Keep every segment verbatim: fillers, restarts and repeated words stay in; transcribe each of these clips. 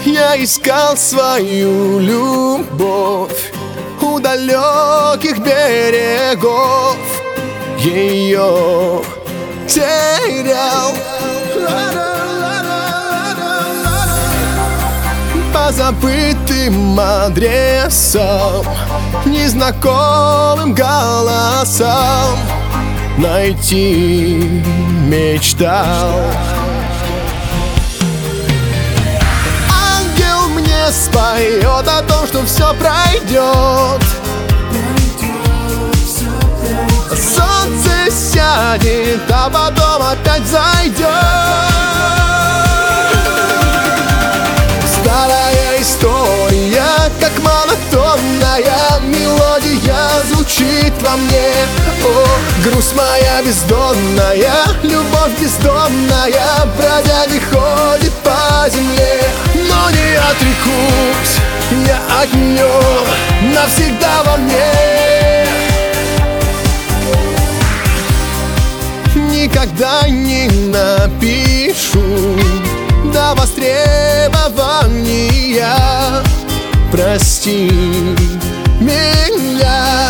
Я искал свою любовь у далеких берегов, ее терял по забытым адресам, незнакомым голосам найти мечтал. Ангел мне споет о том, что все пройдет. Солнце сядет, а потом опять зайдет. Старая история, как монотонная мелодия звучит во мне. О, грусть моя бездонная, любовь бездонная, бродяги ходит по земле. Но не отрекусь я от нее навсегда во мне. Никогда не напишу до востребования прости меня.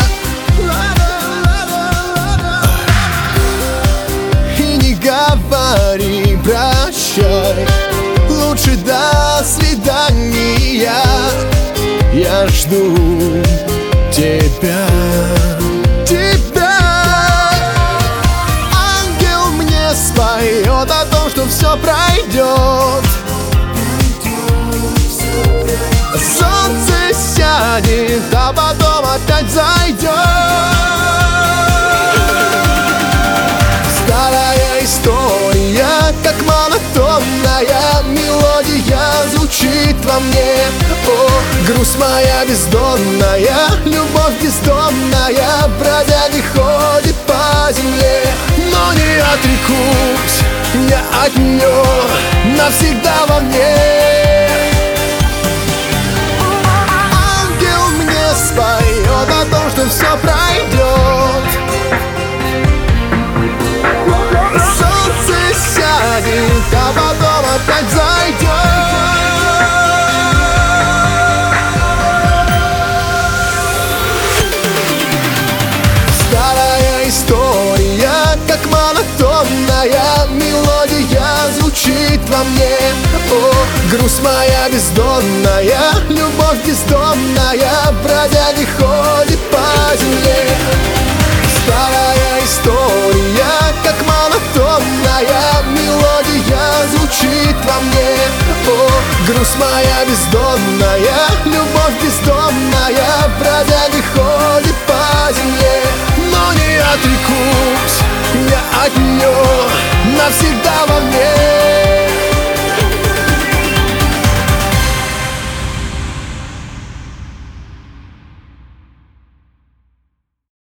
И не говори прощай, лучше до свидания. Я жду тебя, тебя. Ангел мне споет о том, что все пройдет. Солнце сядет, а потом опять зайдет. Старая история, как монотонная мелодия звучит во мне. О, грусть моя бездонная, любовь бездонная, бродяги ходит по земле. Но не отрекусь я от нее навсегда во мне. Споет о том, что все пройдет. Солнце сядет, а потом опять зайдет. Старая история, как монотонная мелодия звучит во мне. О, грусть моя бездонная, любовь бездонная, бродяги ходит по земле. Старая история, как монотонная мелодия звучит во мне. О, грусть моя бездонная, любовь бездонная, бродяги ходит по земле. Но не отрекусь я от нее